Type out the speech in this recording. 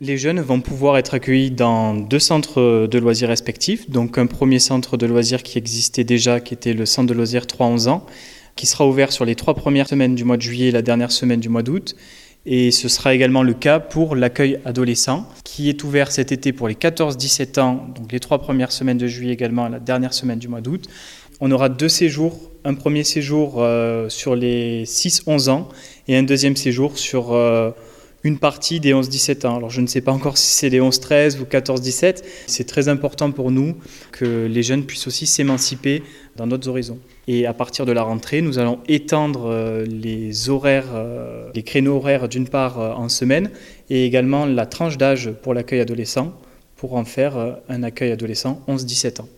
Les jeunes vont pouvoir être accueillis dans 2 centres de loisirs respectifs. Donc un premier centre de loisirs qui existait déjà, qui était le centre de loisirs 3-11 ans, qui sera ouvert sur les 3 premières semaines du mois de juillet et la dernière semaine du mois d'août. Et ce sera également le cas pour l'accueil adolescent, qui est ouvert cet été pour les 14-17 ans, donc les 3 premières semaines de juillet également et la dernière semaine du mois d'août. On aura 2 séjours, un premier séjour sur les 6-11 ans et un deuxième séjour sur une partie des 11-17 ans. Alors je ne sais pas encore si c'est les 11-13 ou 14-17. C'est très important pour nous que les jeunes puissent aussi s'émanciper dans d'autres horizons. Et à partir de la rentrée, nous allons étendre les horaires, les créneaux horaires d'une part en semaine et également la tranche d'âge pour l'accueil adolescent pour en faire un accueil adolescent 11-17 ans.